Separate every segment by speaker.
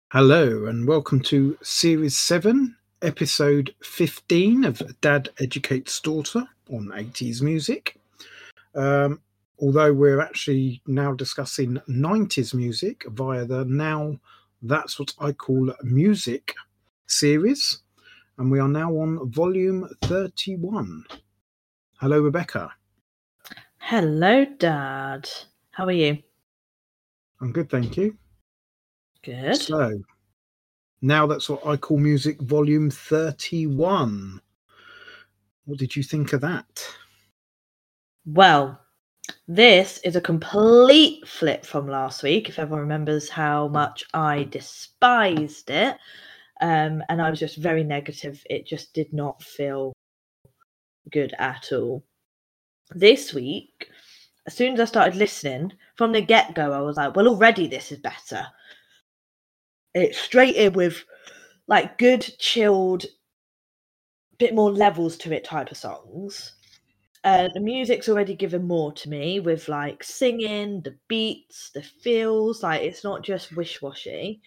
Speaker 1: Hello and welcome to Series 7, Episode 15 of Dad Educates Daughter on 80s music. Although we're actually now discussing 90s music via the Now That's What I Call Music series, and we are now on Volume 31. Hello, Rebecca.
Speaker 2: Hello, Dad. How are you?
Speaker 1: I'm good, thank you.
Speaker 2: Good.
Speaker 1: So, Now That's What I Call Music, Volume 31. What did you think of that?
Speaker 2: Well, this is a complete flip from last week, if everyone remembers how much I despised it. And I was just very negative. It just did not feel good at all. This week, as soon as I started listening, from the get-go, I was like, well, already this is better. It's straight in with like good, chilled, bit more levels to it type of songs. The music's already given more to me with like singing, the beats, the feels. Like it's not just wish-washy.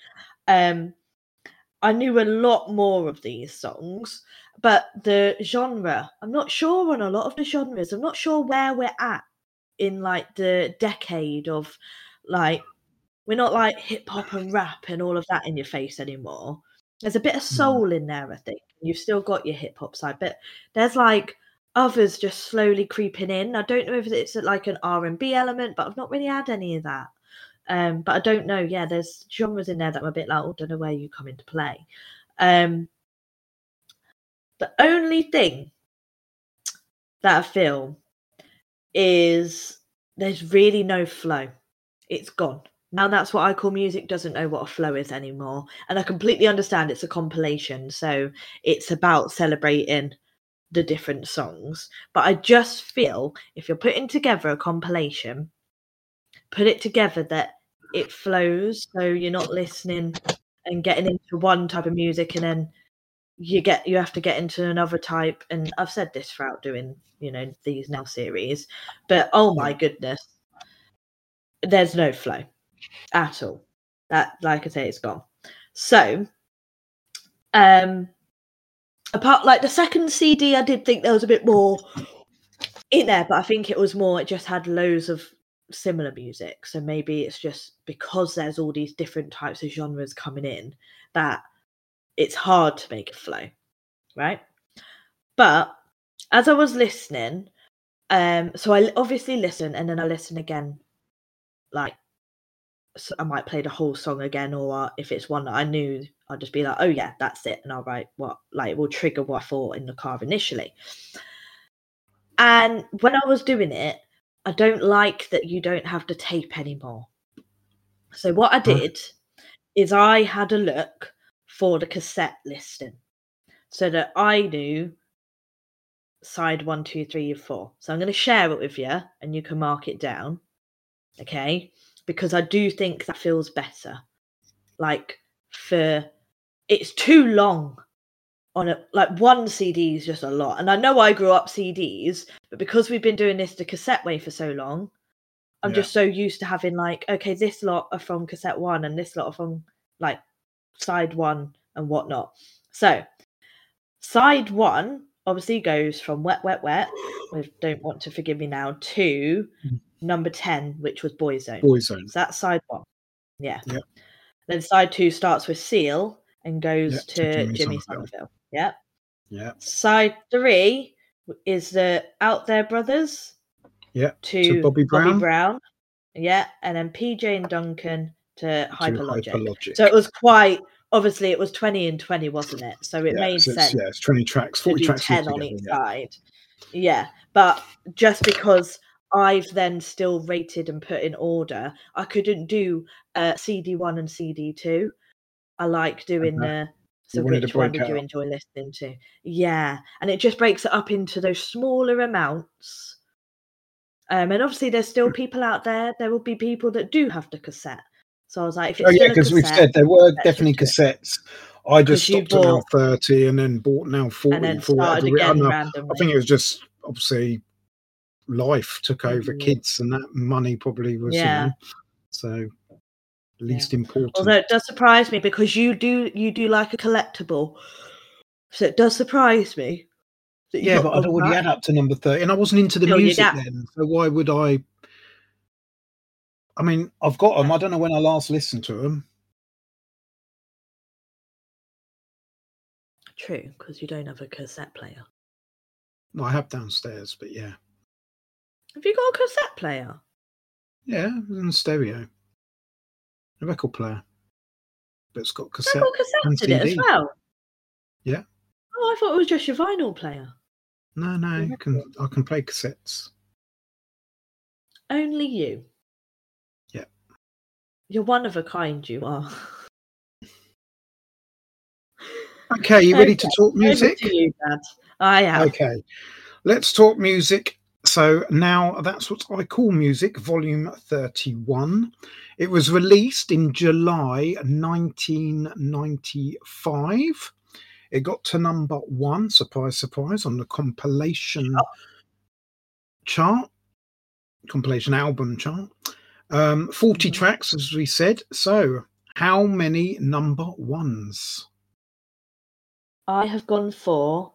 Speaker 2: I knew a lot more of these songs, but the genre, I'm not sure on a lot of the genres. I'm not sure where we're at in like the decade of like, we're not like hip hop and rap and all of that in your face anymore. There's a bit of soul in there, I think. You've still got your hip hop side, but there's like others just slowly creeping in. I don't know if it's like an R&B element, but I've not really had any of that. But I don't know. Yeah, there's genres in there that I'm a bit like, oh, don't know where you come into play. The only thing that I feel is there's really no flow. It's gone. Now That's What I Call Music doesn't know what a flow is anymore. And I completely understand it's a compilation. So it's about celebrating the different songs. But I just feel if you're putting together a compilation, put it together that it flows. So you're not listening and getting into one type of music and then you have to get into another type. And I've said this throughout doing, these Now series. But oh my goodness, there's no flow at all. That, like I say, it's gone. So apart like the second CD, I did think there was a bit more in there, but I think it was more, it just had loads of similar music. So maybe it's just because there's all these different types of genres coming in that it's hard to make a flow, right? But as I was listening, so I obviously listen and then I listen again, like, so I might play the whole song again, or if it's one that I knew, I'll just be like, oh yeah, that's it. And I'll write what, like, it will trigger what I thought in the car initially. And when I was doing it, I don't like that you don't have the tape anymore. So what I did is I had a look for the cassette listing so that I knew side 1, 2, 3, 4. So I'm going to share it with you and you can mark it down. Okay. Because I do think that feels better. Like it's too long on one CD is just a lot. And I know I grew up CDs, but because we've been doing this the cassette way for so long, I'm just so used to having like, okay, this lot are from cassette 1 and this lot are from like side 1 and whatnot. So side 1 obviously goes from Wet, Wet, Wet with Don't Want to Forgive Me Now to number 10, which was Boyzone. So that's side 1. Yeah. Yep. Then side 2 starts with Seal and goes to Jimmy Somerville. Yeah.
Speaker 1: Yeah.
Speaker 2: Side 3 is the Out There Brothers.
Speaker 1: Yeah. To Bobby
Speaker 2: Brown. Yeah. And then PJ and Duncan to Hyperlogic. So it was quite, obviously it was 20 and 20, wasn't it? So it made sense.
Speaker 1: Yeah, it's 20 tracks, 40 tracks.
Speaker 2: 10 on each side. Yeah. But just because I've then still rated and put in order, I couldn't do CD1 and CD2. I like doing so which one did you enjoy listening to? Yeah. And it just breaks it up into those smaller amounts. And obviously there's still people out there. There will be people that do have the cassette. So I was like, if it's
Speaker 1: because we've said there were definitely cassettes. I just stopped at Now 30 and then bought Now 40
Speaker 2: and then
Speaker 1: for whatever
Speaker 2: reason.
Speaker 1: I think it was just obviously life took over kids and that money probably was, so least important.
Speaker 2: Although it does surprise me because you do like a collectible, so it does surprise me that
Speaker 1: Yeah, but I'd already had up to number 30, and I wasn't into the music then, so why would I? I mean, I've got them. I don't know when I last listened to them.
Speaker 2: True, because you don't have a cassette player.
Speaker 1: Well, I have downstairs, but yeah.
Speaker 2: Have you got a cassette player?
Speaker 1: Yeah, and stereo. A record player. But it's got cassette.
Speaker 2: It's got cassettes in it as well?
Speaker 1: Yeah.
Speaker 2: Oh, I thought it was just your vinyl player.
Speaker 1: No, I can play cassettes.
Speaker 2: Only you?
Speaker 1: Yeah.
Speaker 2: You're one of a kind, you are.
Speaker 1: Okay, you ready to talk music?
Speaker 2: Over to you, Dad. I am.
Speaker 1: Okay, let's talk music. So now that's what I call music, volume 31. It was released in July 1995. It got to number 1, surprise, surprise, on the compilation chart, compilation album chart. 40 tracks, as we said. So how many number 1s?
Speaker 2: I have gone for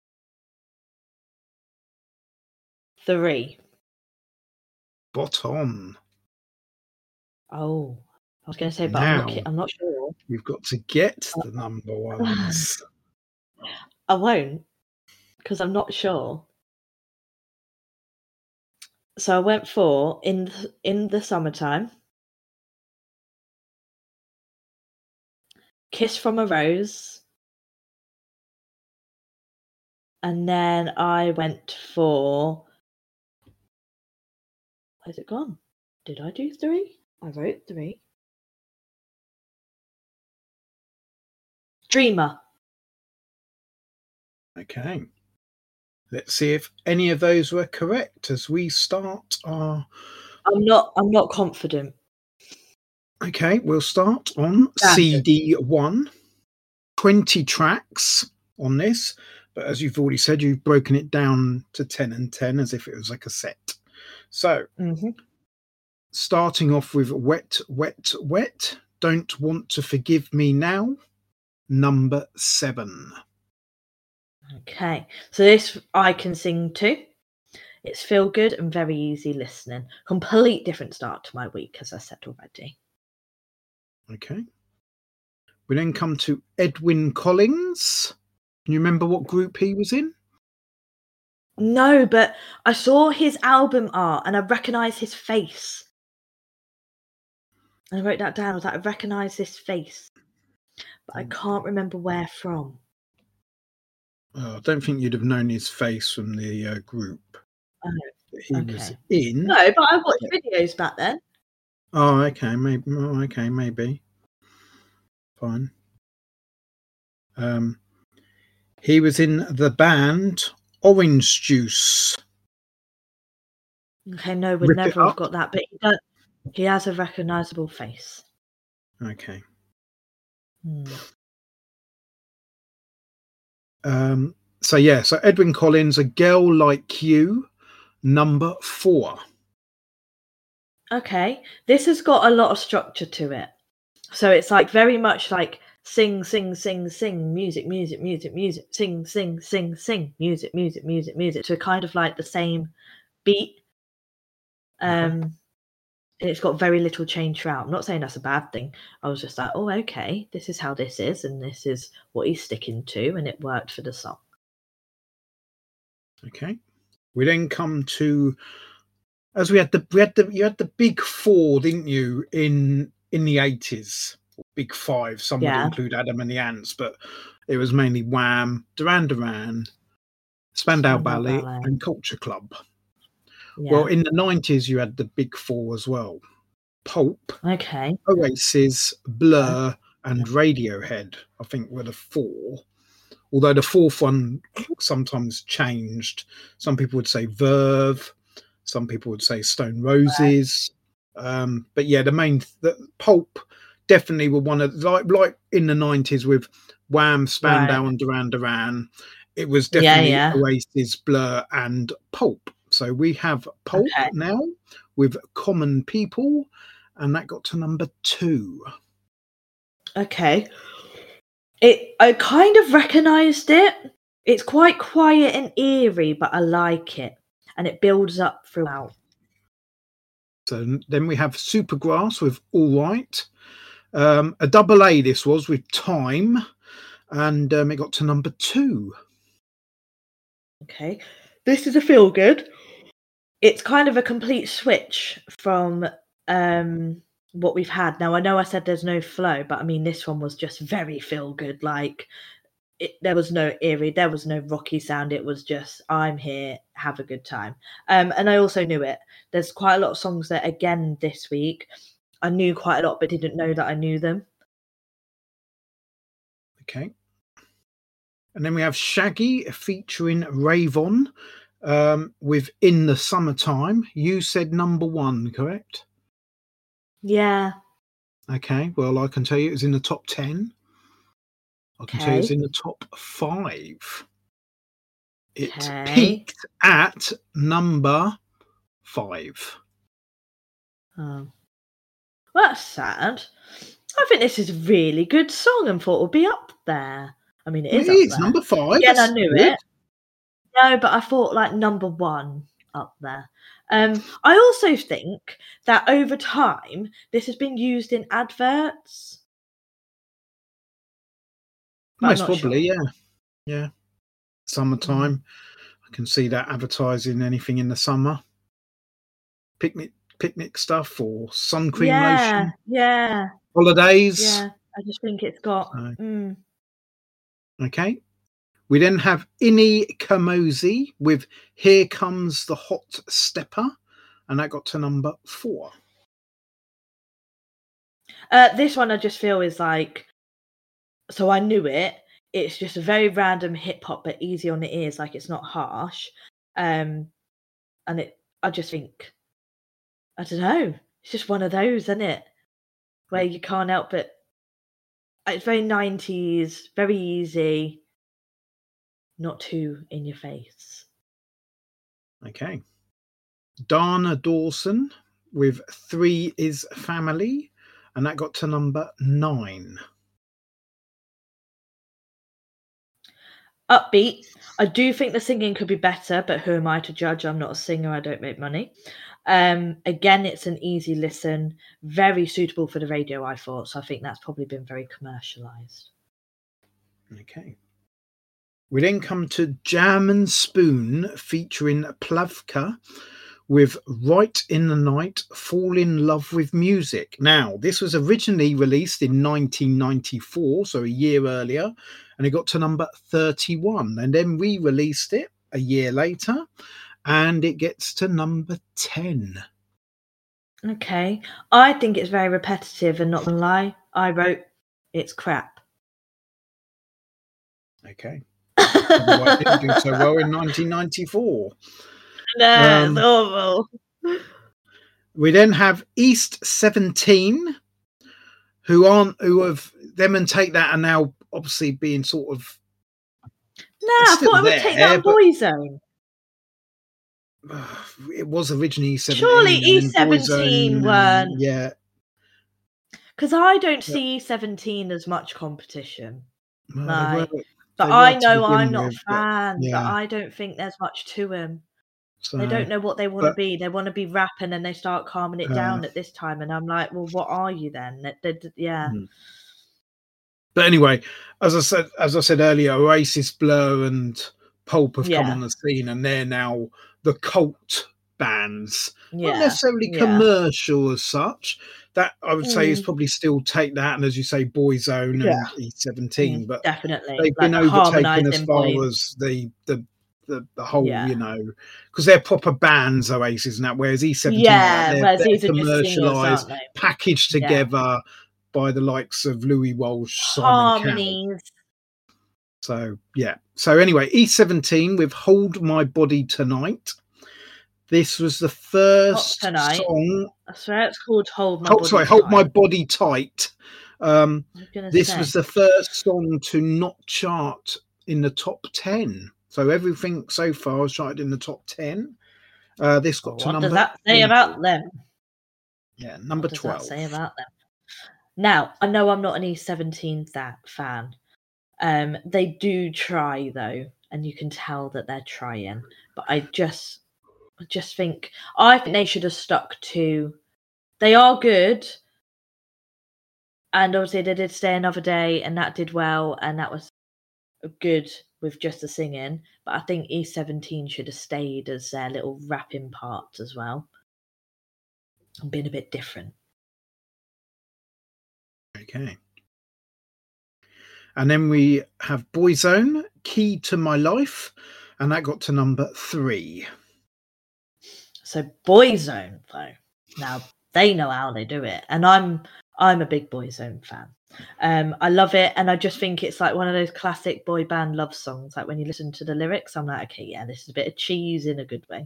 Speaker 2: 3.
Speaker 1: Spot on.
Speaker 2: Oh, I was going to say, but
Speaker 1: now,
Speaker 2: I'm not sure.
Speaker 1: You've got to get the number 1s.
Speaker 2: I won't, because I'm not sure. So I went for in the Summertime, Kiss from a Rose, and then I went for. Where's it gone? Did I do 3? I wrote 3. Dreamer.
Speaker 1: Okay. Let's see if any of those were correct as we start our.
Speaker 2: I'm not confident.
Speaker 1: Okay, we'll start on CD1. 20 tracks on this, but as you've already said, you've broken it down to 10 and 10 as if it was like a set. So, starting off with Wet, Wet, Wet, Don't Want to Forgive Me Now, number 7.
Speaker 2: Okay, so this I can sing too. It's feel good and very easy listening. Complete different start to my week, as I said already.
Speaker 1: Okay. We then come to Edwyn Collins. Can you remember what group he was in?
Speaker 2: No, but I saw his album art and I recognise his face. And I wrote that down. I was like, I recognise this face. But I can't remember where from.
Speaker 1: Oh, I don't think you'd have known his face from the group.
Speaker 2: Oh,
Speaker 1: he was in.
Speaker 2: No, but I watched videos back then.
Speaker 1: Oh, okay, maybe. Oh, okay, maybe. Fine. He was in the band Orange Juice.
Speaker 2: Okay, no, we'd never have got that, but he has a recognisable face.
Speaker 1: Okay. So Edwyn Collins, A Girl Like You, number 4.
Speaker 2: Okay, this has got a lot of structure to it. So it's like very much like sing, sing, sing, sing, music, music, music, music, sing, sing, sing, sing, music, music, music, music, to kind of like the same beat. It's got very little change throughout. I'm not saying that's a bad thing. I was just like, oh, okay, this is how this is, and this is what he's sticking to, and it worked for the song.
Speaker 1: Okay. We then come to, as you had the big 4, didn't you, in the 80s? Big 5. Some would include Adam and the Ants, but it was mainly Wham, Duran Duran, Spandau Ballet, and Culture Club. Yeah. Well, in the 90s, you had the big 4 as well. Pulp, Oasis, Blur, and Radiohead, I think, were the 4. Although the 4th one sometimes changed. Some people would say Verve. Some people would say Stone Roses. But yeah, the Pulp definitely were one of, like in the 90s with Wham, Spandau, and Duran Duran. It was definitely Oasis, Blur, and Pulp. So we have Pulp now with Common People. and that got to number 2.
Speaker 2: Okay. I kind of recognised it. It's quite quiet and eerie, but I like it. And it builds up throughout.
Speaker 1: So then we have Supergrass with All Right. A double A this was with Time, and it got to number 2.
Speaker 2: Okay. This is a feel good. It's kind of a complete switch from what we've had. Now, I know I said there's no flow, but I mean, this one was just very feel good. Like, there was no eerie, there was no rocky sound. It was just, I'm here, have a good time. And I also knew it. There's quite a lot of songs that, again, this week, I knew quite a lot, but didn't know that I knew them.
Speaker 1: Okay. And then we have Shaggy featuring Ravon with In the Summertime. You said number 1, correct?
Speaker 2: Yeah.
Speaker 1: Okay. Well, I can tell you it was in the top 10. I can tell you it's in the top 5. It peaked at number 5.
Speaker 2: Oh. Well, that's sad. I think this is a really good song and thought it would be up there. I mean, it is
Speaker 1: number 5.
Speaker 2: Again, I knew it. No, but I thought like number 1 up there. I also think that over time, this has been used in adverts.
Speaker 1: Most probably, sure. Yeah. Summertime. I can see that advertising anything in the summer. Picnic stuff or sun cream lotion.
Speaker 2: Yeah.
Speaker 1: Holidays.
Speaker 2: Yeah, I just think it's got...
Speaker 1: Okay. We then have Inni Kamoze with Here Comes the Hot Stepper, and that got to number 4.
Speaker 2: This one I just feel is like... So I knew it. It's just a very random hip-hop, but easy on the ears, like it's not harsh. And I just think... I don't know. It's just one of those, isn't it? Where you can't help but... It's very 90s, very easy, not too in your face.
Speaker 1: Okay. Dana Dawson with 3 is Family, and that got to number 9.
Speaker 2: Upbeat. I do think the singing could be better, but who am I to judge? I'm not a singer. I don't make money. Again, it's an easy listen, very suitable for the radio, I thought. So I think that's probably been very commercialised.
Speaker 1: Okay. We then come to Jam and Spoon featuring Plavka with Right in the Night, Fall in Love with Music. Now, this was originally released in 1994, so a year earlier, and it got to number 31. And then we released it a year later, and it gets to number 10.
Speaker 2: Okay. I think it's very repetitive, and not gonna lie, I wrote it's crap.
Speaker 1: Okay. Why it didn't do so well in 1994.
Speaker 2: No, it's awful.
Speaker 1: We then have East 17, who have them and Take That are now obviously being sort of.
Speaker 2: No, I thought I would Take That Boyzone.
Speaker 1: It was originally E17.
Speaker 2: Surely E17 weren't.
Speaker 1: Yeah.
Speaker 2: Because I don't see E17 as much competition.
Speaker 1: Well,
Speaker 2: but I know I'm not a fan, but I don't think there's much to them. So, they don't know what they want to be. They want to be rap, and then they start calming it down at this time. And I'm like, well, what are you then? Yeah.
Speaker 1: But anyway, as I said earlier, Oasis, Blur, and Pulp have come on the scene, and they're now the cult bands. Not necessarily commercial as such. That I would say is probably still Take That, and as you say, Boyzone and E17. But
Speaker 2: definitely
Speaker 1: they've been overtaken as far as the whole, because they're proper bands, Oasis and that, whereas E17 they're commercialised, packaged together by the likes of Louis Walsh, Simon Cowell. So anyway, E17 with Hold My Body Tonight. This was the first song.
Speaker 2: I swear it's called Hold My Body Tight.
Speaker 1: Hold My Body Tight. This was the first song to not chart in the top 10. So everything so far was charted in the top 10. This got to number.
Speaker 2: What does that say about them?
Speaker 1: Yeah, number
Speaker 2: What does
Speaker 1: 12.
Speaker 2: that say about them? Now, I know I'm not an E17 fan. They do try though, and you can tell that they're trying. But I just think they should have stuck to. They are good, and obviously they did Stay Another Day, and that did well, and that was good with just the singing. But I think E17 should have stayed as their little rapping parts as well, and been a bit different.
Speaker 1: Okay. And then we have Boyzone, Key to My Life, and that got to number 3.
Speaker 2: So Boyzone, though, now they know how they do it, and I'm a big Boyzone fan. I love it, and I just think it's like one of those classic boy band love songs. Like when you listen to the lyrics, I'm like, okay, yeah, this is a bit of cheese in a good way.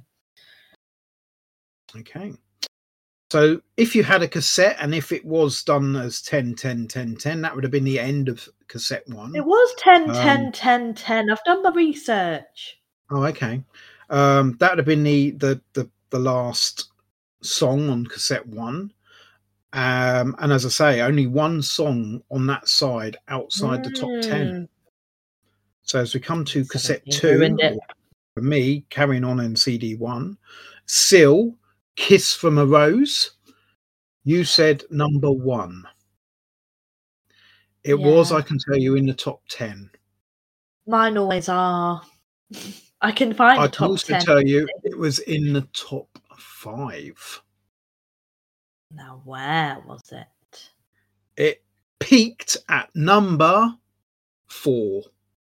Speaker 1: Okay. So if you had a cassette, and if it was done as 10, 10, 10, 10, that would have been the end of cassette 1.
Speaker 2: It was 10, 10, 10, 10. I've done my research.
Speaker 1: Oh, okay. That would have been the last song on cassette 1. And as I say, only one song on that side outside the top 10. So as we come to cassette 2, for me, carrying on in CD 1, Seal, Kiss from a Rose. You said number 1. It was, I can tell you, in the top 10.
Speaker 2: Mine always are. I can find the top 10. I can
Speaker 1: also tell you it was in the top 5.
Speaker 2: Now, where was it?
Speaker 1: It peaked at number 4.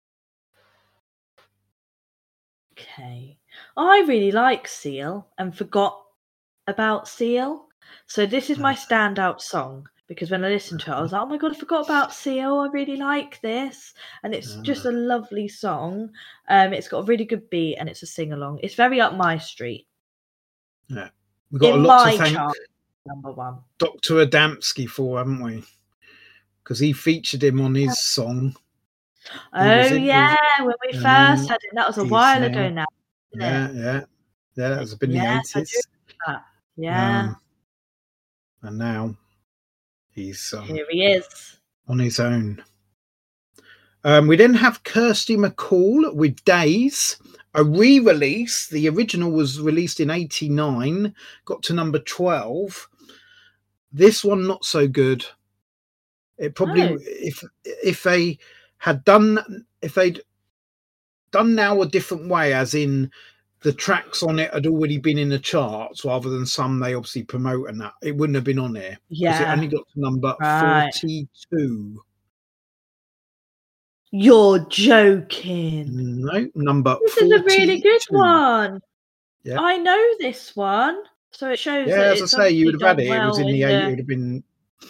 Speaker 2: Okay. I really like Seal and forgot about Seal. So this is my standout song, because when I listened to it, I was like, oh my God, I forgot about Seal. I really like this. And it's just a lovely song. It's got a really good beat, and it's a sing-along. It's very up my street.
Speaker 1: Yeah. We've got a lot to thank
Speaker 2: number 1.
Speaker 1: Dr. Adamski for, haven't we? Because he featured him on his song.
Speaker 2: When we first had it, that was a while ago now.
Speaker 1: Yeah, that was been the 80s.
Speaker 2: Yeah.
Speaker 1: And now he's
Speaker 2: here he is
Speaker 1: on his own. We then have Kirsty MacColl with Days, a re-release. The original was released in 89, got to number 12. This one not so good. It probably if they'd done now a different way, as in the tracks on it had already been in the charts rather than some they obviously promote, and that it wouldn't have been on there. Because it only got to number 42.
Speaker 2: You're joking.
Speaker 1: No, number 42.
Speaker 2: This is a really good one.
Speaker 1: Yeah.
Speaker 2: I know this one. So it shows that
Speaker 1: as I say, you would have had it. It was in the 80s. It would have been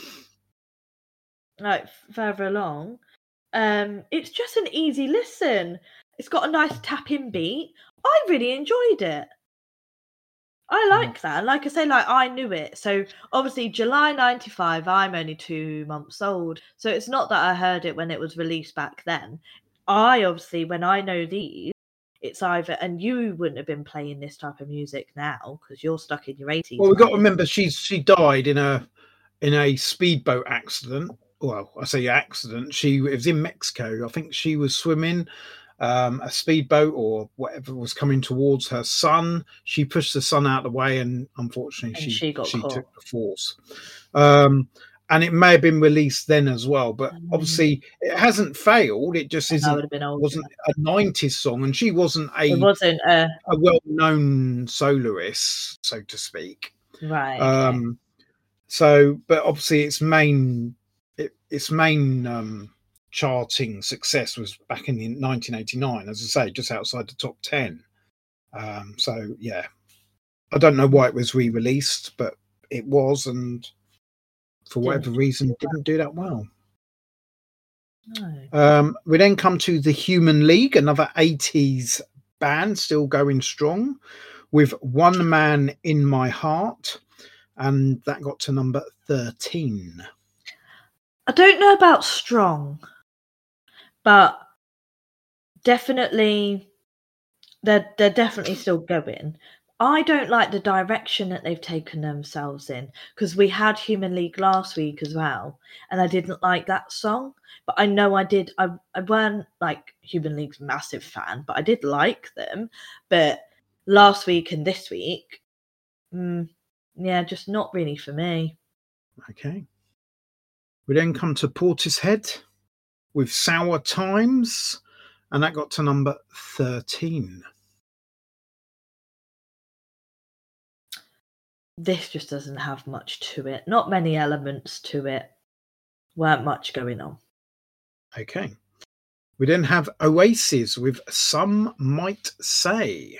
Speaker 2: like further along. It's just an easy listen. It's got a nice tapping beat. I really enjoyed it. I like that. Like I say, like I knew it. So obviously July 95, I'm only 2 months old. So it's not that I heard it when it was released back then. I obviously, when I know these, it's either, and you wouldn't have been playing this type of music now because you're stuck in your 80s.
Speaker 1: Well, we've got to remember she died in a speedboat accident. Well, I say accident. It was in Mexico. I think she was swimming a speedboat or whatever was coming towards her son. She pushed the son out of the way, and unfortunately, she took the force. And it may have been released then as well, but obviously it hasn't failed. It just wasn't a 90s song, and she wasn't a well-known soloist, so to speak.
Speaker 2: Right. Okay.
Speaker 1: So, but obviously its main charting success was back in 1989, as I say, just outside the top 10. So yeah, I don't know why it was re-released, but it was, and for whatever reason didn't do that well. No. We then come to the Human League, another 80s band still going strong, with One Man in My Heart, and that got to number 13.
Speaker 2: I don't know about strong, but definitely they're definitely still going. I don't like the direction that they've taken themselves in, because we had Human League last week as well, and I didn't like that song. But I know I did. I weren't like Human League's massive fan, but I did like them. But last week and this week, yeah, just not really for me.
Speaker 1: Okay. We then come to Portishead with Sour Times, and that got to number 13.
Speaker 2: This just doesn't have much to it. Not many elements to it. Weren't much going on.
Speaker 1: Okay. We then have Oasis with Some Might Say.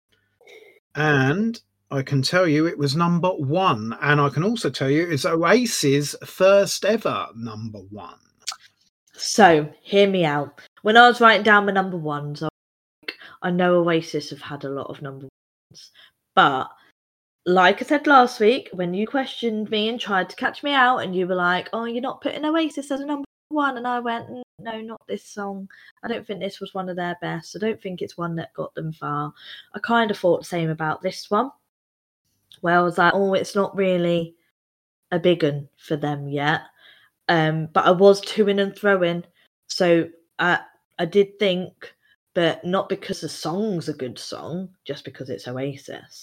Speaker 1: And I can tell you it was number 1. And I can also tell you it's Oasis' first ever number 1.
Speaker 2: So, hear me out. When I was writing down my number ones, I know Oasis have had a lot of number ones. But, like I said last week, when you questioned me and tried to catch me out, and you were like, oh, you're not putting Oasis as a number 1. And I went, no, not this song. I don't think this was one of their best. I don't think it's one that got them far. I kind of thought the same about this one, where I was like, oh, it's not really a big one for them yet. But I was to-ing and throwing. So I did think, but not because the song's a good song, just because it's Oasis.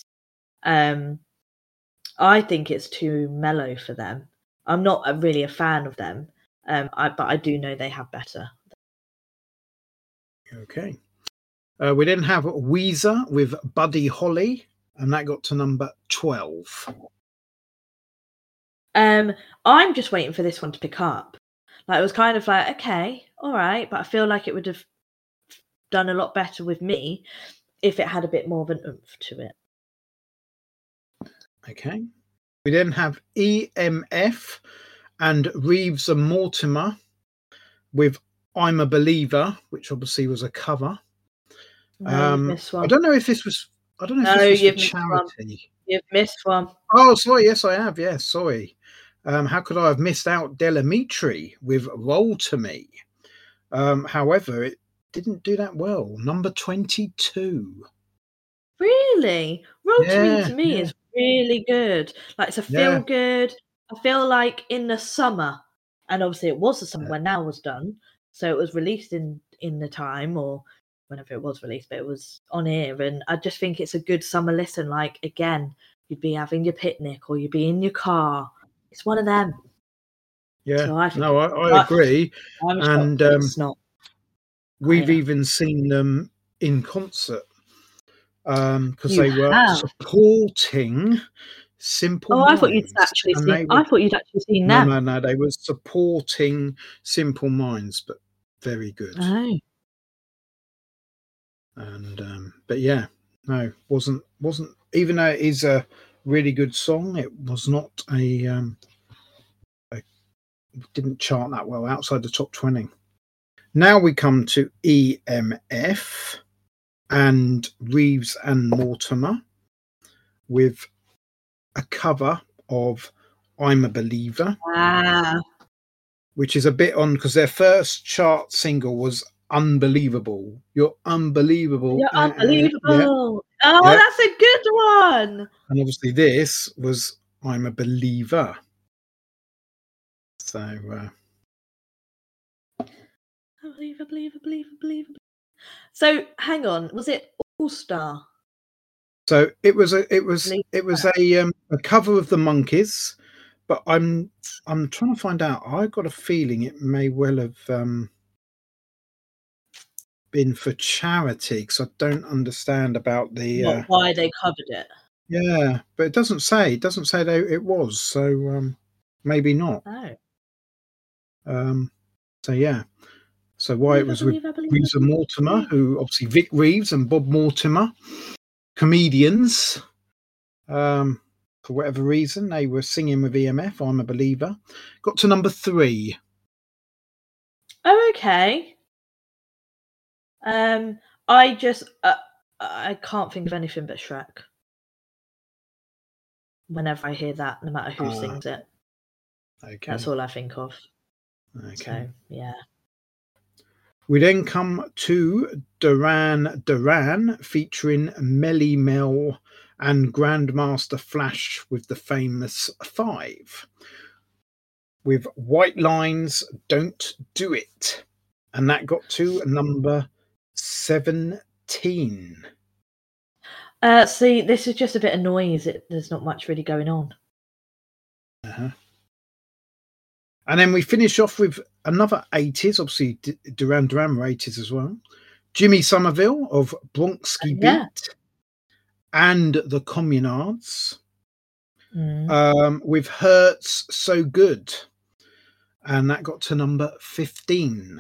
Speaker 2: I think it's too mellow for them. I'm not really a fan of them, but I do know they have better.
Speaker 1: Okay. We then have Weezer with Buddy Holly, and that got to number 12.
Speaker 2: I'm just waiting for this one to pick up. Like, it was kind of like, okay, all right, but I feel like it would have done a lot better with me if it had a bit more of an oomph to it.
Speaker 1: Okay. We then have EMF and Reeves and Mortimer with I'm a Believer, which obviously was a cover.
Speaker 2: No, you've missed one.
Speaker 1: I don't know if this was for charity.
Speaker 2: You've missed one.
Speaker 1: Oh, sorry. Yes, I have. Yes, sorry. How could I have missed out Delamitri with Roll to Me? However, it didn't do that well. Number 22.
Speaker 2: Really? Roll to Me is really good. Like, it's a feel good. I feel like in the summer, and obviously it was the summer when Now was done, so it was released in the time, or whenever it was released, but it was on air, and I just think it's a good summer listen. Like, again, you'd be having your picnic or you'd be in your car. It's one of them.
Speaker 1: Yeah, so I agree. And
Speaker 2: it's not.
Speaker 1: We've even seen them in concert because they were supporting Simple Minds.
Speaker 2: I thought you'd actually seen them.
Speaker 1: No, they were supporting Simple Minds, but very good.
Speaker 2: Oh.
Speaker 1: And but yeah, no, wasn't even though it is a really good song, it was not didn't chart that well outside the top 20. Now we come to EMF and Reeves and Mortimer with a cover of I'm a Believer.
Speaker 2: Wow.
Speaker 1: Which is a bit on because their first chart single was Unbelievable. You're unbelievable.
Speaker 2: You're unbelievable. Yeah. Oh, yeah. That's a good one.
Speaker 1: And obviously this was I'm a Believer. So
Speaker 2: believer. So hang on, was it All Star?
Speaker 1: So it was a cover of the Monkees, but I'm trying to find out. I got a feeling it may well have been for charity because I don't understand about the
Speaker 2: why they covered it.
Speaker 1: Yeah, but it doesn't say. It doesn't say it was. So maybe not.
Speaker 2: Oh.
Speaker 1: So yeah. So why it was with Reeves and Mortimer, who obviously Vic Reeves and Bob Mortimer, comedians. For whatever reason, they were singing with EMF. I'm a Believer. Got to number 3.
Speaker 2: Oh, okay. I just I can't think of anything but Shrek. Whenever I hear that, no matter who sings it.
Speaker 1: Okay.
Speaker 2: That's all I think of.
Speaker 1: Okay.
Speaker 2: So, yeah.
Speaker 1: We then come to Duran Duran featuring Melly Mel and Grandmaster Flash with the famous 5. With White Lines, Don't Do It. And that got to number 17.
Speaker 2: See, this is just a bit of noise. There's not much really going on.
Speaker 1: Uh-huh. And then we finish off with another 80s. Obviously, Duran Duran were 80s as well. Jimmy Somerville of Bronski Beat and the Communards with Hurts So Good. And that got to number 15.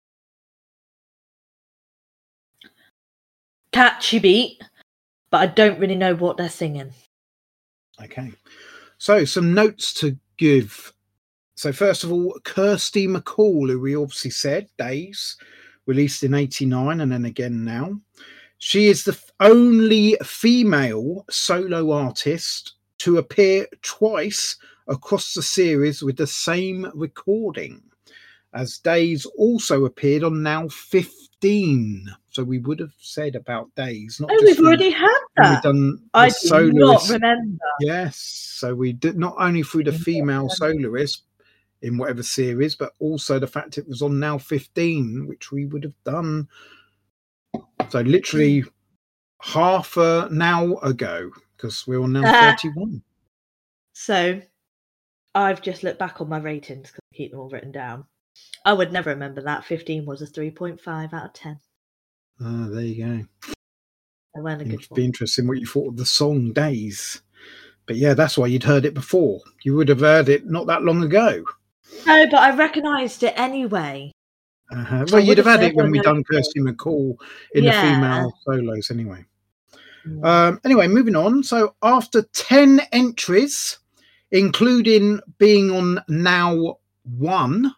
Speaker 2: Catchy beat, but I don't really know what they're singing.
Speaker 1: Okay. So some notes to give. So first of all, Kirsty MacColl, who we obviously said, Days, released in 89 and then again now. She is the only female solo artist to appear twice across the series with the same recording, as Days also appeared on Now 15. So we would have said about Days. Not just
Speaker 2: we've already had that.
Speaker 1: We've done
Speaker 2: I do not remember.
Speaker 1: Yes. So we did not only through the female soloist in whatever series, but also the fact it was on Now 15, which we would have done. So literally half a now ago, because we're on Now 31.
Speaker 2: So I've just looked back on my ratings because I keep them all written down. I would never remember that. 15 was a 3.5 out of 10.
Speaker 1: There you go.
Speaker 2: It'd
Speaker 1: be interesting what you thought of the song Days. But yeah, that's why you'd heard it before. You would have heard it not that long ago.
Speaker 2: No, but I recognised it anyway.
Speaker 1: Well, you'd have had it when we done Kirsty MacColl in the female solos anyway. Anyway, moving on. So after 10 entries, including being on Now 1,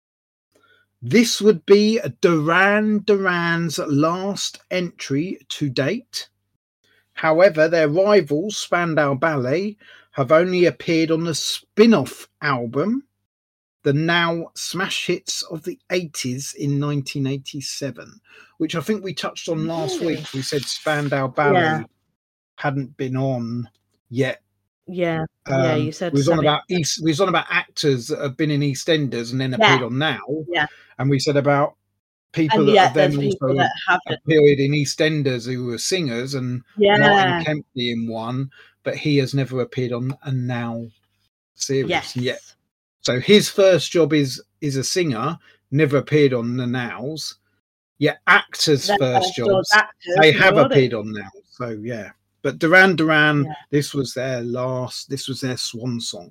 Speaker 1: this would be Duran Duran's last entry to date. However, their rivals, Spandau Ballet, have only appeared on the spin-off album, the Now Smash Hits of the 80s in 1987, which I think we touched on last week. We said Spandau Ballet hadn't been on yet.
Speaker 2: Yeah, you said
Speaker 1: we was on about actors that have been in EastEnders and then appeared on Now.
Speaker 2: Yeah.
Speaker 1: And we said about people that have then also appeared in EastEnders who were singers, and Martin Kempsey in one, but he has never appeared on a Now series yet. So his first job is a singer, never appeared on the Nows. Yet actors' first jobs, they have appeared on Now. So yeah. But Duran Duran, this was their swan song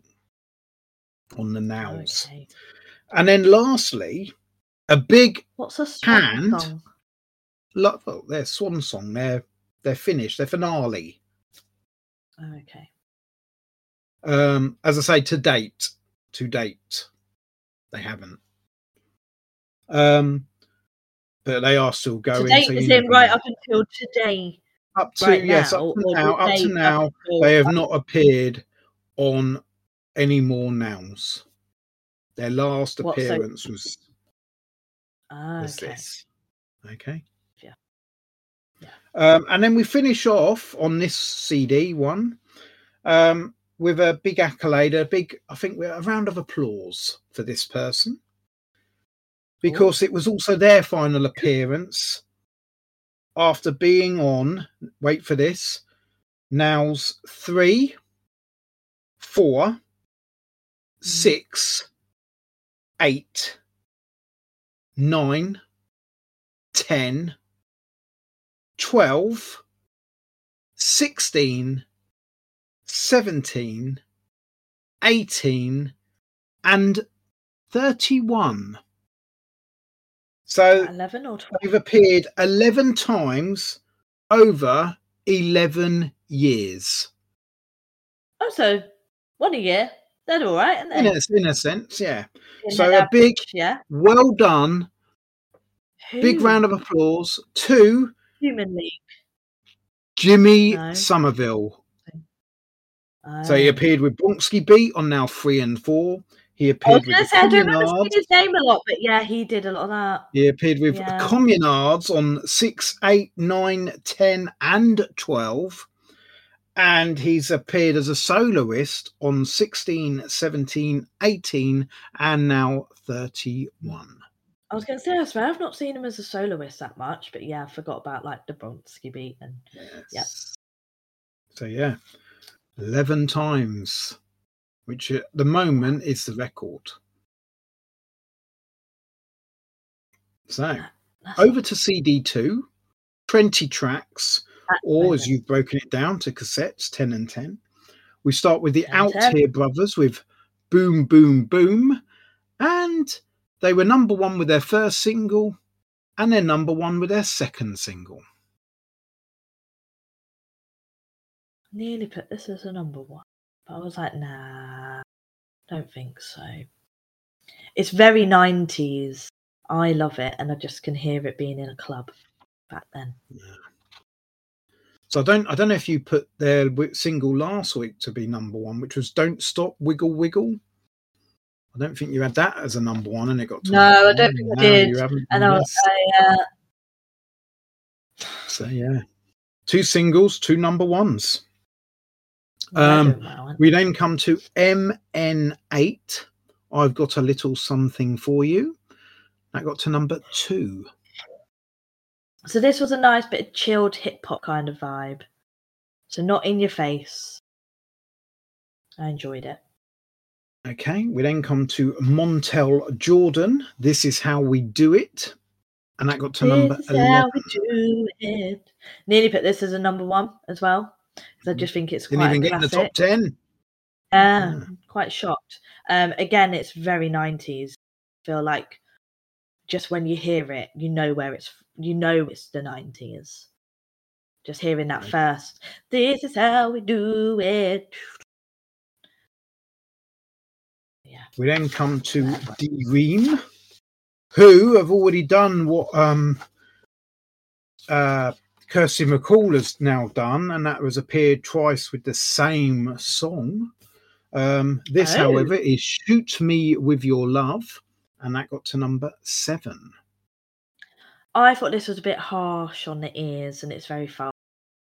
Speaker 1: on the Nows. Okay. And then lastly, a big
Speaker 2: What's a swan song?
Speaker 1: Well, their swan song, they're finished, their finale.
Speaker 2: Okay.
Speaker 1: As I say, to date, they haven't. But they are still going.
Speaker 2: To date is in right up until today.
Speaker 1: Up to now, they have not appeared on any more Nows. Their last appearance was this. Okay.
Speaker 2: Yeah.
Speaker 1: And then we finish off on this CD one with a big accolade, a round of applause for this person, because it was also their final appearance after being on, wait for this, Nows 3, 4, 6, 8, 9, 10, 12, 16, 17, 18, and 31. So
Speaker 2: 11 or 12?
Speaker 1: They've appeared 11 times over 11 years.
Speaker 2: Oh, so 1 a year. They're all right, aren't they?
Speaker 1: In a sense, yeah. So a big, well done, big round of applause to
Speaker 2: Human League.
Speaker 1: Jimmy Somerville. So he appeared with Bronski Beat on Now 3 and 4. He appeared with
Speaker 2: I don't remember his name a lot, but yeah, he did a lot of that.
Speaker 1: He appeared with Communards on 6, 8, 9, 10, and 12. And he's appeared as a soloist on 16, 17, 18, and now 31.
Speaker 2: I was going to say, I swear I've not seen him as a soloist that much, but yeah, I forgot about like the Bronski beat and yeah.
Speaker 1: So yeah, 11 times, which at the moment is the record. So over to CD2, 20 tracks, or as you've broken it down to cassettes, 10 and 10. We start with the Out Here Brothers with Boom, Boom, Boom. And they were number one with their first single, and they're number one with their second single.
Speaker 2: Nearly put this as a number one, but I was like, nah, don't think so. It's very 90s. I love it, and I just can hear it being in a club back then.
Speaker 1: Yeah. So I don't know if you put their single last week to be number one, which was Don't Stop, Wiggle, Wiggle. I don't think you had that as a number one, and it got to
Speaker 2: no, I don't think I did.
Speaker 1: So yeah, 2 singles, 2 number ones. We then come to MN8. I've got a little something for you. That got to number 2.
Speaker 2: So this was a nice bit of chilled hip hop kind of vibe. So not in your face. I enjoyed it.
Speaker 1: Okay, we then come to Montel Jordan. This Is How We Do It. And that got to number 11.
Speaker 2: How we do it. Nearly put this as a number one as well. Because I just think it's quite
Speaker 1: Didn't even get in the top 10.
Speaker 2: Yeah, quite shocked. Again, it's very 90s. I feel like just when you hear it, you know it's the 90s. Just hearing that first, this is how we do it. Yeah.
Speaker 1: We then come to D-Ream, who have already done what Kirsty MacColl has now done, and that was appeared twice with the same song. This, however, is Shoot Me With Your Love, and that got to number 7.
Speaker 2: I thought this was a bit harsh on the ears, and it's very fast.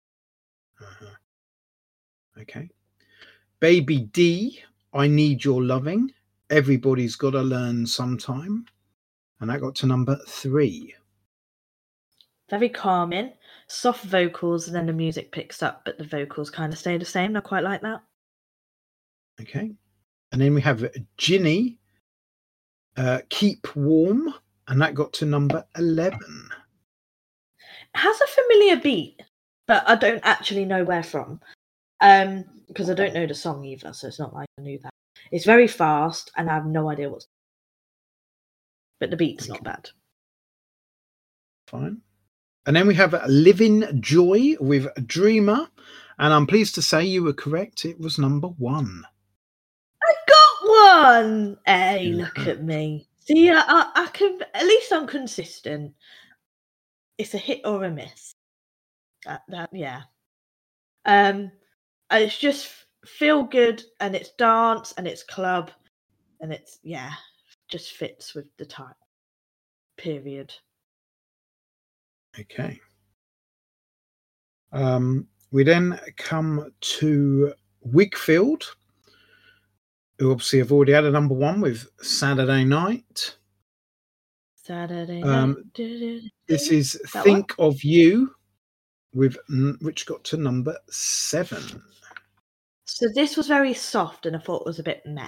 Speaker 1: Okay. Baby D, I Need Your Loving. Everybody's Gotta Learn Sometime. And that got to number 3.
Speaker 2: Very calming, soft vocals, and then the music picks up, but the vocals kind of stay the same. I quite like that.
Speaker 1: Okay. And then we have Ginny, Keep Warm, and that got to number 11.
Speaker 2: It has a familiar beat, but I don't actually know where from. Because I don't know the song either, so it's not like I knew that. It's very fast, and I have no idea what's. But the beat's not bad.
Speaker 1: Fine. And then we have Living Joy with Dreamer, and I'm pleased to say you were correct. It was number 1.
Speaker 2: I got one. Hey, look at me. See, I can. At least I'm consistent. It's a hit or a miss. Yeah. It's just feel good, and it's dance, and it's club, and it's just fits with the time. Period.
Speaker 1: Okay. We then come to Wigfield, who obviously have already had a number 1 with Saturday Night. This is Think of You, which got to number 7.
Speaker 2: So this was very soft, and I thought it was a bit meh.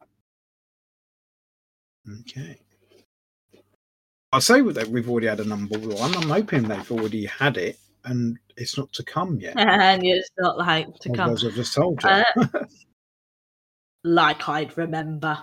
Speaker 1: Okay. I'll say we've already had a number 1. I'm hoping they've already had it, and it's not to come yet.
Speaker 2: And it's not like to come.
Speaker 1: As I've just told you.
Speaker 2: Like I'd remember.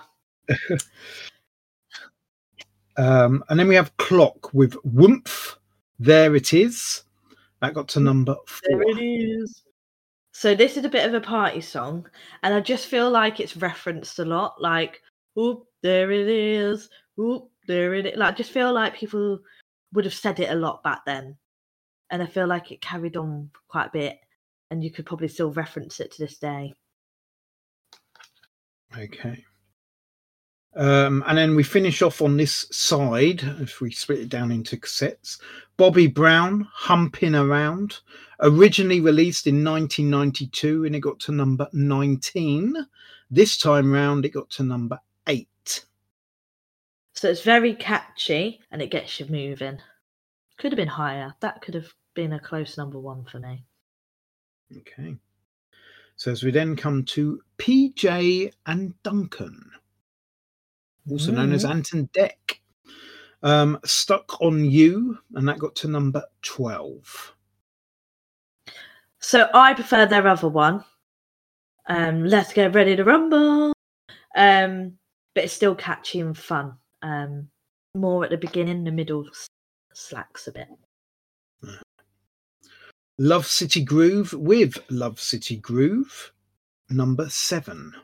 Speaker 1: And then we have Clock with Woomph. There It Is. That got to number 4.
Speaker 2: There it is. So this is a bit of a party song, and I just feel like it's referenced a lot. Like, oop, there it is. Oop, there it is. Like, I just feel like people would have said it a lot back then. And I feel like it carried on quite a bit, and you could probably still reference it to this day.
Speaker 1: Okay. And then we finish off on this side, if we split it down into cassettes. Bobby Brown, Humping Around, originally released in 1992, and it got to number 19. This time round, it got to number 8.
Speaker 2: So it's very catchy, and it gets you moving. Could have been higher. That could have been a close number 1 for me.
Speaker 1: Okay. So as we then come to PJ and Duncan, also known as Ant and Dec. Stuck on You, and that got to number 12.
Speaker 2: So I prefer their other one. Let's Get Ready to Rumble. But it's still catchy and fun. More at the beginning, the middle slacks a bit.
Speaker 1: Love City Groove with Love City Groove, number 7.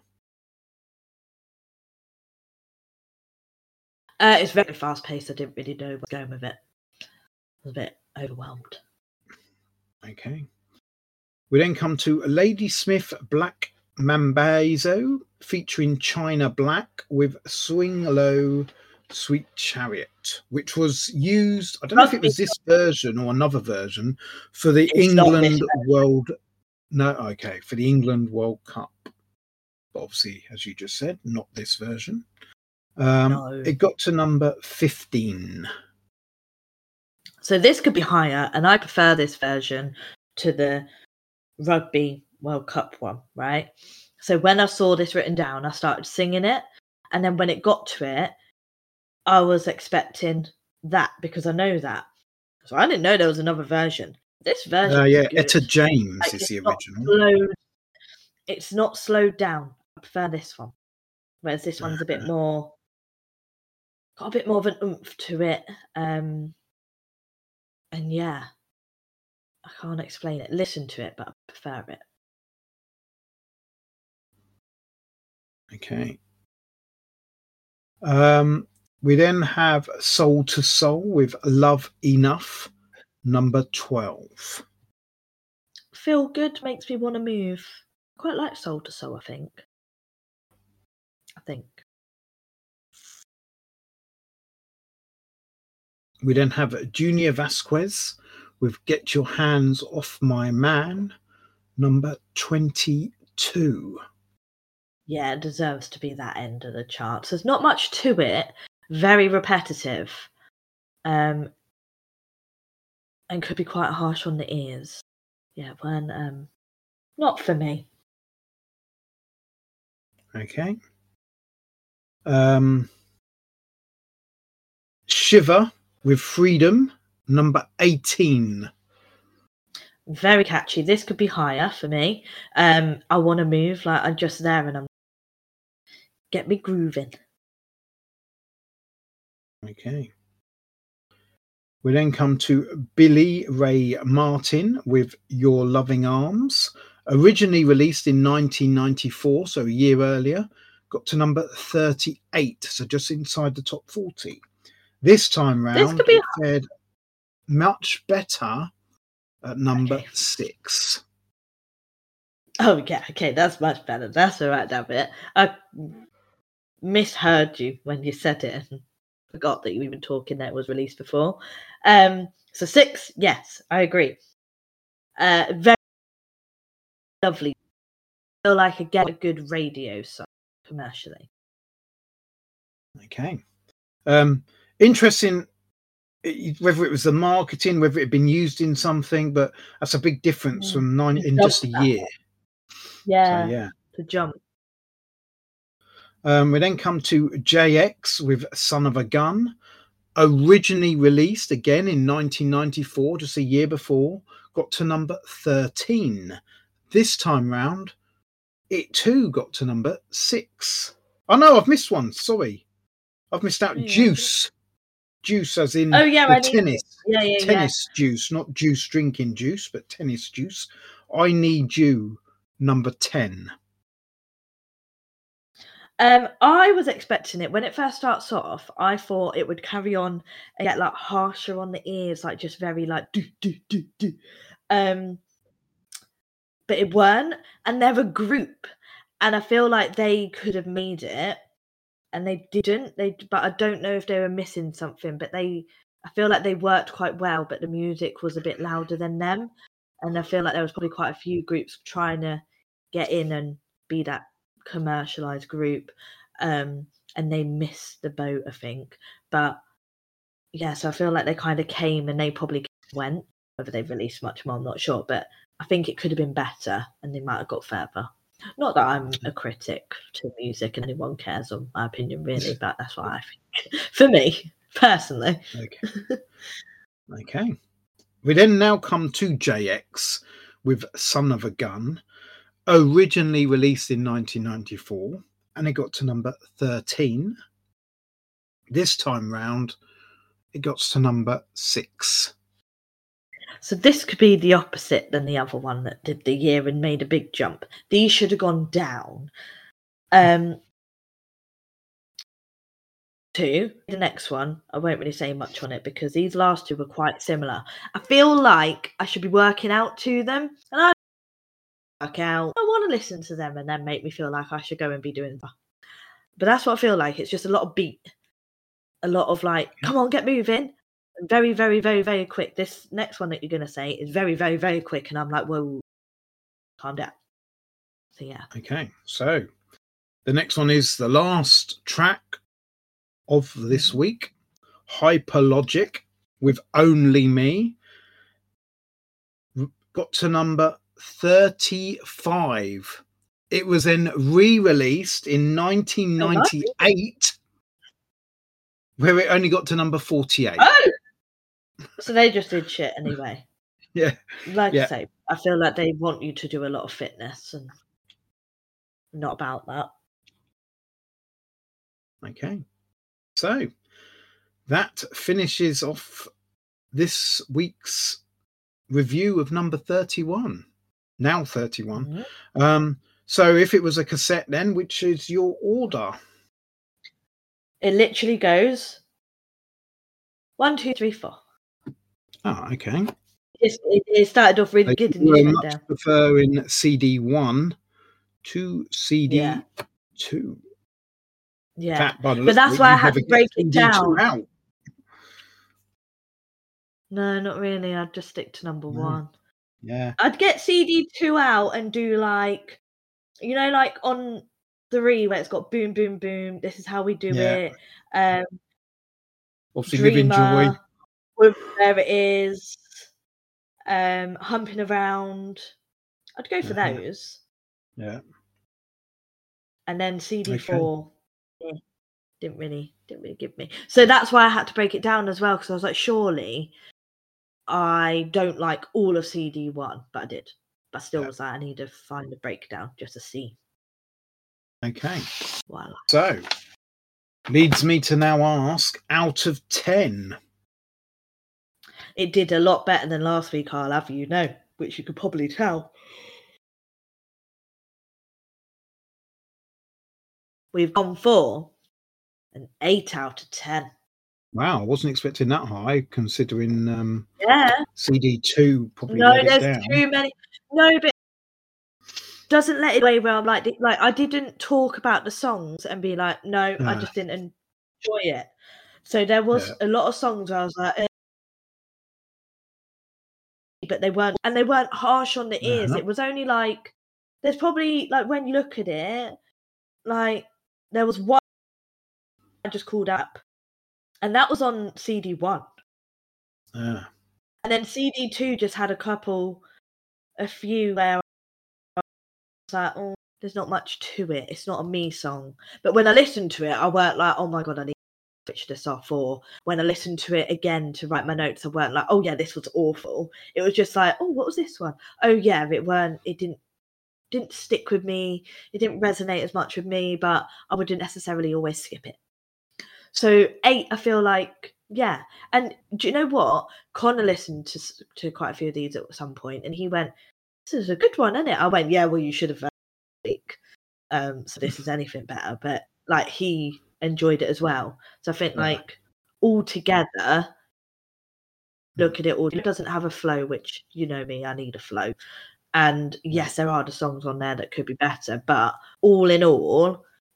Speaker 2: It's very fast paced. I didn't really know what's going with it. I was a bit overwhelmed.
Speaker 1: Okay. We then come to Ladysmith Black Mambazo featuring China Black with Swing Low Sweet Chariot, which was used, I don't know if it was this version or another version, for the England World... No, okay, for the England World Cup. But obviously, as you just said, not this version.
Speaker 2: No.
Speaker 1: It got to number 15.
Speaker 2: So this could be higher, and I prefer this version to the Rugby World Cup one, right? So when I saw this written down, I started singing it, and then when it got to it, I was expecting that because I know that. So I didn't know there was another version. This version,
Speaker 1: Etta James is the
Speaker 2: original. It's not slowed down. I prefer this one, whereas this one's a bit more. Got a bit more of an oomph to it. And yeah, I can't explain it. Listen to it, but I prefer it.
Speaker 1: Okay. We then have Soul to Soul with Love Enough, number 12.
Speaker 2: Feel good, makes me want to move. Quite like Soul to Soul, I think.
Speaker 1: We then have Junior Vasquez with Get Your Hands Off My Man, number 22.
Speaker 2: Yeah, it deserves to be that end of the charts. There's not much to it. Very repetitive. And could be quite harsh on the ears. Yeah, when not for me.
Speaker 1: Okay. Shiver with Freedom, number 18.
Speaker 2: Very catchy. This could be higher for me. I want to move. Like I'm just there and I'm get me grooving.
Speaker 1: Okay. We then come to Billy Ray Martin with Your Loving Arms. Originally released in 1994, so a year earlier. Got to number 38, so just inside the top 40. This time round, it fared much better at number 6.
Speaker 2: Oh, yeah, okay, that's much better. That's all right, that bit. I misheard you when you said it and forgot that you were even talking that it was released before. So 6, yes, I agree. Very lovely. I feel like I get a good radio song commercially.
Speaker 1: Okay. Interesting whether it was the marketing, whether it had been used in something, but that's a big difference from 9 in just a year.
Speaker 2: Yeah,
Speaker 1: so, yeah.
Speaker 2: To jump.
Speaker 1: We then come to JX with Son of a Gun. Originally released again in 1994, just a year before, got to number 13. This time round, it too got to number 6. Oh no, I've missed one. Sorry. I've missed out Juice. Juice as in the tennis. Tennis juice, not juice drinking juice, but tennis juice. I Need You, number 10.
Speaker 2: I was expecting it when it first starts off. I thought it would carry on and get like harsher on the ears, like just very like do do do do. But it weren't, and they're a group, and I feel like they could have made it and they didn't. But I don't know if they were missing something. But I feel like they worked quite well, but the music was a bit louder than them, and I feel like there was probably quite a few groups trying to get in and be that commercialized group, and they missed the boat, I think. But yeah, so I feel like they kind of came and they probably went. Whether they've released much more, I'm not sure, but I think it could have been better and they might have got further. Not that I'm a critic to music and anyone cares on my opinion, really, but that's what I think. For me, personally.
Speaker 1: Okay. We then now come to JX with Son of a Gun, originally released in 1994, and it got to number 13. This time round, it got to number 6.
Speaker 2: So this could be the opposite than the other one that did the year and made a big jump. These should have gone down. The next one, I won't really say much on it because these last two were quite similar. I feel like I should be working out to them, and I work out. I want to listen to them and then make me feel like I should go and be doing that. But that's what I feel like. It's just a lot of beat, a lot of like, come on, get moving. Very, very, very, very quick. This next one that you're going to say is very, very, very quick. And I'm like, whoa, calm down. So, yeah.
Speaker 1: Okay. So the next one is the last track of this week, Hyperlogic with Only Me. Got to number 35. It was then re-released in 1998, where it only got to number 48.
Speaker 2: Oh! So they just did shit anyway.
Speaker 1: Yeah.
Speaker 2: Like I say, I feel like they want you to do a lot of fitness and not about that.
Speaker 1: Okay. So that finishes off this week's review of number 31. Now 31. Mm-hmm. So if it was a cassette then, which is your order?
Speaker 2: It literally goes 1, 2, 3, 4.
Speaker 1: Oh, okay.
Speaker 2: It started off really good.
Speaker 1: You were much preferring CD1 to CD2.
Speaker 2: Yeah, but that's why I had to break it down.
Speaker 1: Out.
Speaker 2: No, not really. I'd just stick to number 1.
Speaker 1: Yeah.
Speaker 2: I'd get CD2 out and do like, you know, like on 3 where it's got boom, boom, boom. This is how we do it.
Speaker 1: Obviously, Live in Joy.
Speaker 2: There it is. Humping Around. I'd go for those.
Speaker 1: Yeah.
Speaker 2: And then CD4 didn't really give me. So that's why I had to break it down as well, because I was like, surely I don't like all of CD1, but I did. But still was like, I need to find a breakdown just to see.
Speaker 1: Okay.
Speaker 2: Voila.
Speaker 1: So leads me to now ask, out of 10.
Speaker 2: It did a lot better than last week, I'll have you know, which you could probably tell. We've gone for an 8 out of 10.
Speaker 1: Wow, I wasn't expecting that high, considering CD2 probably
Speaker 2: no,
Speaker 1: let it down.
Speaker 2: There's too many. No, but doesn't let it away where I'm like I didn't talk about the songs and be like, no, I just didn't enjoy it. So there was a lot of songs where I was like, but they weren't harsh on the ears. It was only like, there's probably like, when you look at it, like there was one I just called up, and that was on CD1. And then CD2 just had a few where I was like, oh, there's not much to it. It's not a me song. But when I listened to it, I weren't like, oh my God, I need to switch this off. Or when I listened to it again to write my notes, I weren't like, oh yeah, this was awful. It was just like, oh, what was this one? Oh yeah, it didn't stick with me. It didn't resonate as much with me, but I wouldn't necessarily always skip it. So 8, I feel like, yeah. And do you know what? Connor listened to quite a few of these at some point, and he went, this is a good one, isn't it? I went, yeah, well, you should have so this is anything better. But like, he enjoyed it as well. So I think like all together, look at it all. It doesn't have a flow, which, you know me, I need a flow. And yes, there are the songs on there that could be better, but all in all,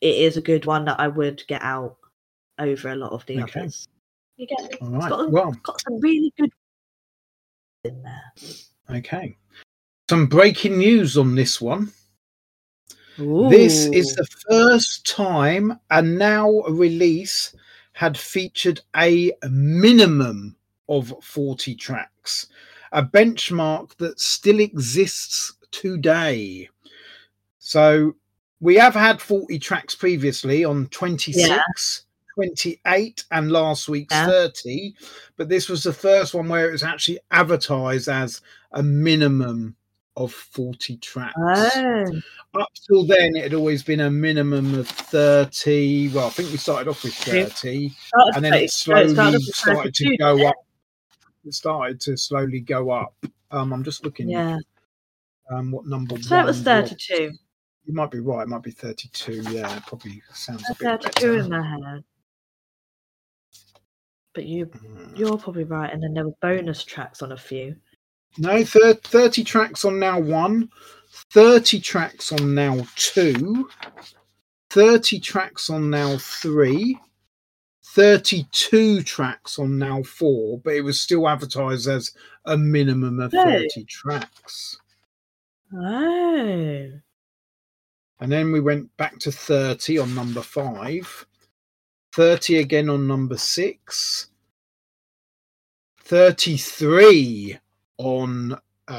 Speaker 2: it is a good one that I would get out over a lot of the
Speaker 1: Okay.
Speaker 2: others. You get
Speaker 1: All right.
Speaker 2: it's got some really good in there.
Speaker 1: Okay. Some breaking news on this one.
Speaker 2: Ooh.
Speaker 1: This is the first time a now release had featured a minimum of 40 tracks, a benchmark that still exists today. So we have had 40 tracks previously on 26, 28, and last week's 30, but this was the first one where it was actually advertised as a minimum of 40 tracks.
Speaker 2: Oh.
Speaker 1: Up till then, it had always been a minimum of 30. Well, I think we started off with 30, and then it slowly started to go up. It started to slowly go up. I'm just looking.
Speaker 2: Yeah.
Speaker 1: What number?
Speaker 2: So it was 32.
Speaker 1: You might be right. It might be 32. Yeah, it probably sounds a bit
Speaker 2: 32
Speaker 1: better.
Speaker 2: in my head. But you're probably right. And then there were bonus tracks on a few.
Speaker 1: No, 30 tracks on now 1, 30 tracks on now 2, 30 tracks on now 3, 32 tracks on now 4, but it was still advertised as a minimum of 30 tracks.
Speaker 2: Oh.
Speaker 1: And then we went back to 30 on number 5, 30 again on number 6, 33 on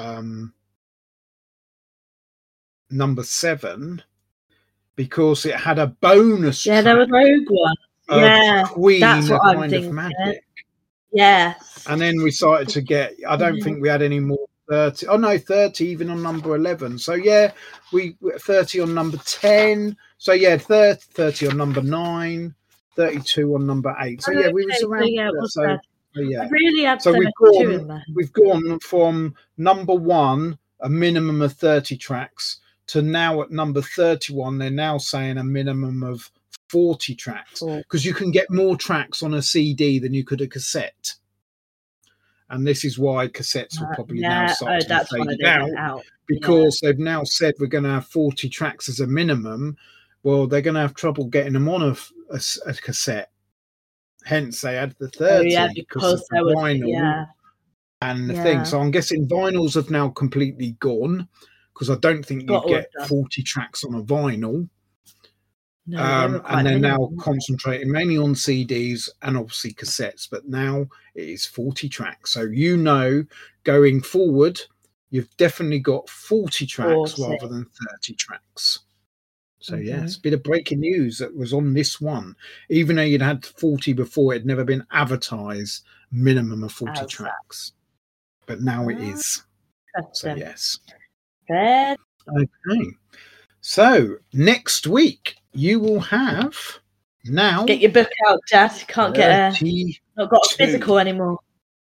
Speaker 1: number 7, because it had a bonus track.
Speaker 2: There was Rogue One.
Speaker 1: Queen,
Speaker 2: that's what I'm thinking.
Speaker 1: Of Magic.
Speaker 2: Yes.
Speaker 1: And then we started to get, I don't think we had any more 30. Oh no, 30 even on number 11. So yeah, we 30 on number 10. So yeah, 30 on number 9, 32 on number 8. So yeah, we was around.
Speaker 2: I really had
Speaker 1: so
Speaker 2: 32 in there.
Speaker 1: We've gone from number 1, a minimum of 30 tracks, to now at number 31, they're now saying a minimum of 40 tracks, because you can get more tracks on a CD than you could a cassette. And this is why cassettes will probably now start to fade out, because they've now said we're going to have 40 tracks as a minimum. Well, they're going to have trouble getting them on a cassette. Hence, they had the 30 because of the vinyl and the thing. So I'm guessing vinyls have now completely gone, because I don't think you get 40 tracks on a vinyl.
Speaker 2: No,
Speaker 1: and they're now concentrating mainly on CDs and obviously cassettes, but now it is 40 tracks. So going forward, you've definitely got 40 tracks rather than 30 tracks. So yes, a bit of breaking news that was on this one. Even though you'd had 40 before, it had never been advertised minimum of 40 tracks. But now it is. So yes.
Speaker 2: Good.
Speaker 1: Okay. So next week you will have now.
Speaker 2: Get your book out, Jazz. You can't not got a physical anymore.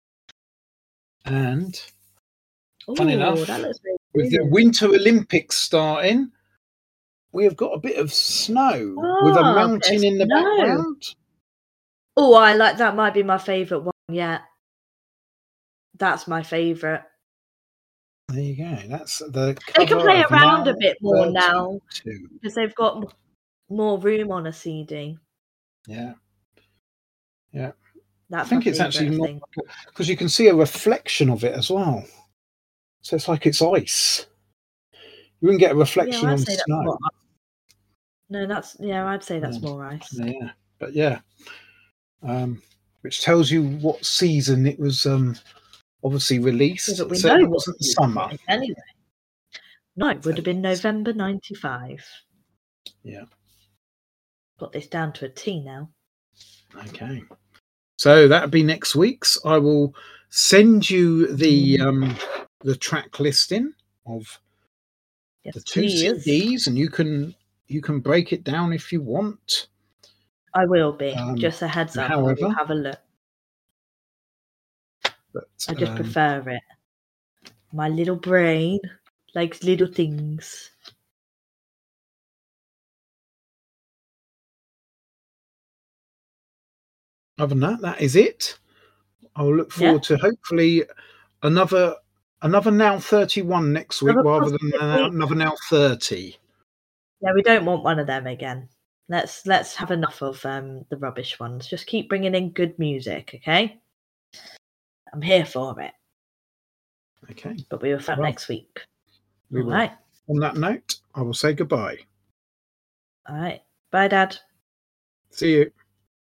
Speaker 1: And funny enough, with the Winter Olympics starting, we have got a bit of snow with a mountain in the background.
Speaker 2: Oh, I like that. Might be my favourite one yet. That's my favourite.
Speaker 1: There you go. That's the.
Speaker 2: They can play around a bit more now because they've got more room on a CD.
Speaker 1: Yeah. Yeah.
Speaker 2: That's
Speaker 1: I think it's actually more because you can see a reflection of it as well. So it's like it's ice. You wouldn't get a reflection on snow.
Speaker 2: No, I'd say that's more ice.
Speaker 1: Yeah, but yeah, which tells you what season it was obviously released.
Speaker 2: Yeah, but
Speaker 1: so it wasn't summer
Speaker 2: anyway. No, it would have been November 95.
Speaker 1: Yeah,
Speaker 2: got this down to a T now.
Speaker 1: Okay, so that'll be next week's. I will send you the track listing of the 2 CDs, and you can break it down if you want.
Speaker 2: I will be. Just a heads up.
Speaker 1: However,
Speaker 2: we'll have a look.
Speaker 1: But,
Speaker 2: I just prefer it. My little brain likes little things.
Speaker 1: Other than that is it. I'll look forward to hopefully another Now 31 next week rather than another Now 30.
Speaker 2: Yeah, we don't want one of them again. Let's have enough of the rubbish ones. Just keep bringing in good music, okay? I'm here for it.
Speaker 1: Okay.
Speaker 2: But we will find next week.
Speaker 1: We
Speaker 2: All
Speaker 1: will.
Speaker 2: right.
Speaker 1: On that note, I will say goodbye.
Speaker 2: All right. Bye, Dad.
Speaker 1: See you.